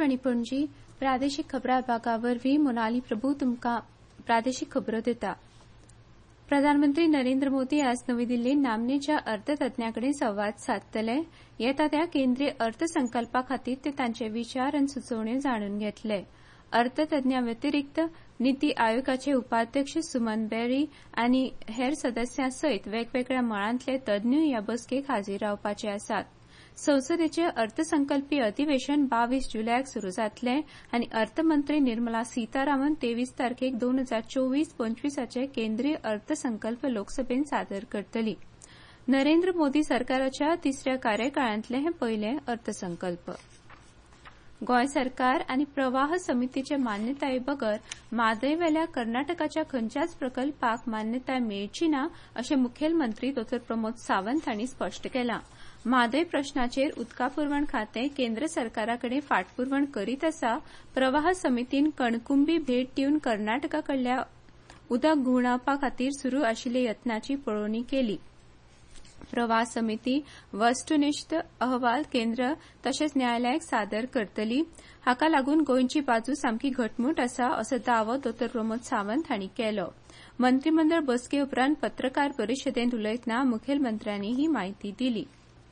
आकाशवाणी पणजी प्रादेशीक खबरां विभागावरवीं मोनाली प्रभू तुमकां प्रादेशीक खबरो दिता. प्रधानमंत्री नरेंद्र मोदी आज नवी दिल्लींत नामनेच्या अर्थतज्ञांकडेन संवाद सादतले. येता त्या केंद्रीय अर्थसंकल्पा खातीर ते तांचे विचार आनी सुचोवण्यो जाणून घेतले. अर्थतज्ञां व्यतिरिक्त नीती आयोगाचे उपाध्यक्ष सुमन बेरी आनी हेर सदस्यां सयत वेगवेगळ्या मळांतले तज्ञूय ह्या बसकेक हाजीर रावपाचे आसात. संसदेचें अर्थसंकल्पीय अधिवेशन 22 जुलयाक सुरू जातले आनी अर्थमंत्री निर्मला सीतारामन 23 तारखेक 2024-25 केंद्रीय अर्थसंकल्प लोकसभेत सादर करतली. नरेंद्र मोदी सरकाराच्या तिसऱ्या कार्यकाळांतले हे पयले अर्थसंकल्प. गोंय सरकार आनी प्रवाह समितीचे मान्यताये बगर म्हादयवेल्या कर्नाटकाच्या खंयच्याच प्रकल्पाक मान्यताय मेळची ना अशें मुखेलमंत्री डॉ. प्रमोद सावंत हांणी स्पश्ट केलां. म्हादय प्रश्नाचेर उदका पुरवण खातें केंद्र सरकाराकडेन फाटपुरवण करीत आसा. प्रवाह समितीन कणकुंबी भेट दिवन कर्नाटकाकडल्या उदक घुंवडावपा खातीर सुरू आशिल्ल्या यत्नांची पळोवणी केली. प्रवाह समिती वस्तुनिश्ठ अहवाल केंद्र तशेंच न्यायालयाक सादर करतली. हाका लागून गोंयची बाजू सामकी घटमूट आसा असो दावो डॉ. प्रमोद सावंत हांणी केलो. मंत्रिमंडळ बसके उपरांत पत्रकार परिशदेंत उलयतना मुखेलमंत्र्यांनी ही म्हायती दिली.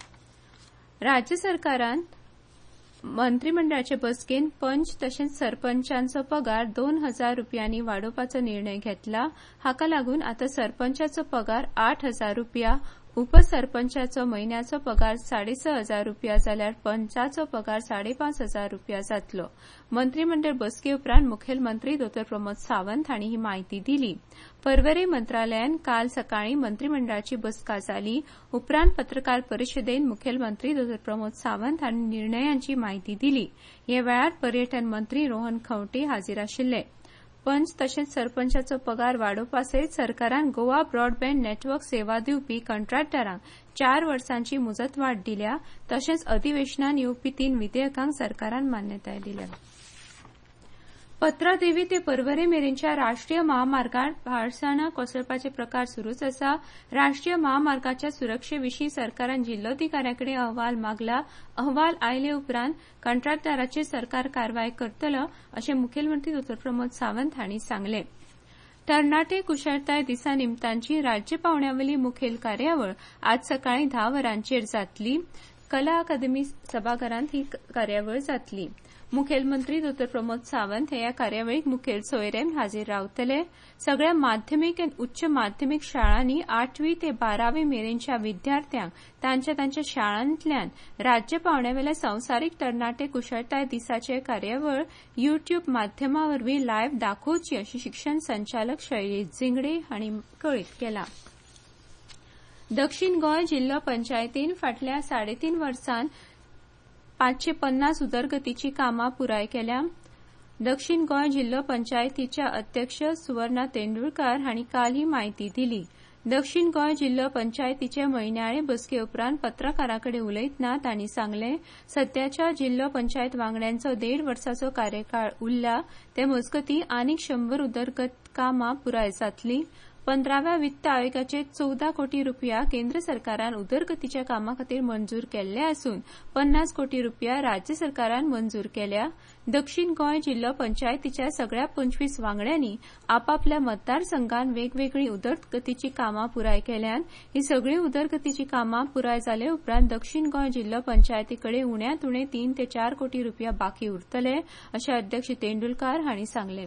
राज्य सरकारान मंत्रिमंडळाचे बसकेंत पंच तशेंच सरपंचांचो पगार 2,000 रुपयांनी वाडोवपाचो निर्णय घेतला. हाका लागून आतां सरपंचाचो पगार 8,000 रुपया, उपसरपंचाचो म्हयन्याचो पगार 6,500 रुपया जाल्यार पंचाचो पगार 5,500 रुपया जातलो. मंत्रिमंडळ बसके उपरांत मुखेलमंत्री डॉ. प्रमोद सावंत हांणी ही म्हायती दिली. पर्वरे मंत्रालयान काल सकाळीं मंत्रिमंडळाची बसका जाली. उपरांत पत्रकार परिशदेंत मुखेलमंत्री डॉ. प्रमोद सावंत हांणी निर्णयांची म्हायती दिली. हे वेळार पर्यटन मंत्री रोहन खंवटे हाजीर आशिल्ले. पंच तशेंच सरपंचाचो पगार वाडोवपा सयत सरकारान गोवा ब्रॉडबँड नेटवर्क सेवा दिवपी कंत्राटदारांक 4 वर्सांची मुजतवाड दिल्या. तशेंच अधिवेशनात येवपी 3 विधेयकांक सरकारान मान्यताय दिल्या. पत्रादेवी ते पर्वरे मेरेनच्या राष्ट्रीय महामार्गार पाळसाणां कोसळपाचे प्रकार सुरूच आसा. राष्ट्रीय महामार्गाच्या सुरक्षेविशीं सरकारान जिल्लोधिकाऱ्यांकडेन अहवाल मागला. अहवाल आयले उपरांत कंत्राटदाराचेर सरकार कारवाय करतलो अशें मुखेलमंत्री डॉ. प्रमोद सावंत हांणी सांगलें. तरणाटे कुशळटाय दिसा निमतानची राज्य पावंड्यावयली मुखेल कार्यावळ आज सकाळीं 10 वरांचेर जातली. कला अकादमी सभाघरांत ही कार्यावळ जातली. मुखेलमंत्री डॉ. प्रमोद सावंत हे ह्या कार्यावळीक मुखेल सोयऱ्यान हाजीर रावतले. सगळ्या माध्यमीक आनी उच्च माध्यमीक शाळांनी 8वी ते 12वी मेरेनच्या विद्यार्थ्यांक तांच्या शाळांतल्यान राज्य पावंड्यावेल्या संवसारीक तरणाटे कुशळटाय दिसाचे कार्यावळ युट्यूब माध्यमावरवीं लायव्ह दाखोवची अशी शिक्षण संचालक शैलेश जिंगडे हांणी कळीत केलां. दक्षिण गोंय जिल्लो पंचायतीन फाटल्या 3.5 वर्सांत 550 उदरगतीची कामां पुराय केल्या. दक्षिण गोंय जिल्लो पंचायतीच्या अध्यक्ष सुवर्णा तेंडुलकार हांणी काल ही म्हायती दिली. दक्षिण गोंय जिल्लो पंचायतीचे म्हयन्याळे बसके उपरांत पत्रकारांकडेन उलयतना तांणी सांगलें, सध्याच्या जिल्लो पंचायत वांगड्यांचो 1.5 वर्साचो कार्यकाळ उरला. ते मजगतीं आनीक 100 उदरगत कामां पुराय जातलीं. 15व्या वित्त आयोगाचे 14 कोटी रुपया केंद्र सरकारान उदरगतीच्या कामां खातीर मंजूर केल्ले आसून 50 कोटी रुपया राज्य सरकारान मंजूर केल्या. दक्षिण गोंय जिल्लो पंचायतीच्या सगळ्या 25 वांगड्यांनी आपापल्या मतदारसंघात वेगवेगळी उदरगतीची कामां पुराय केल्यात. ही सगळी उदरगतीची कामां पुराय जाले उपरांत दक्षिण गोंय जिल्लो पंचायतीकडे उण्यांत उणे 3 ते 4 कोटी रुपया बाकी उरतले अशें अध्यक्ष तेंडुलकार हांणी सांगलें.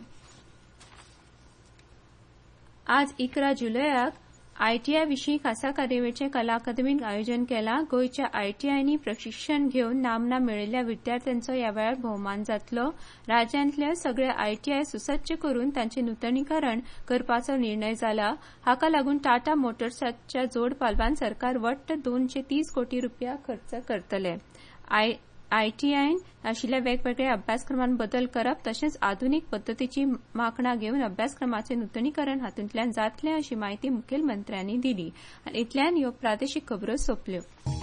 आज 11 जुलयाक आयटीआय विशीं खासा कार्यावळीचें कला अकादमीन आयोजन केलां. गोंयच्या आयटीआयनी प्रशिक्षण घेवन नामना मेळयिल्ल्या विद्यार्थ्यांचो ह्या वेळार भोवमान जातलो. राज्यांतल्या सगळ्या आयटीआय सुसज्ज करून तांचें नूतनीकरण करपाचो निर्णय जाला. हाका लागून टाटा मोटर्साच्या जोड पालवान सरकार वट्ट 230 कोटी रुपया खर्च करतले. आयटीआयन आशिल्ल्या वेगवेगळ्या अभ्यासक्रमांत बदल करप तशेंच आधुनीक पद्दतीची माखणां घेवन अभ्यासक्रमाचें नूतनीकरण हातूंतल्यान जातलें अशी माहिती मुखेलमंत्र्यांनी दिली. आनी इतल्यान ह्यो प्रादेशीक खबरो सोंपल्यो.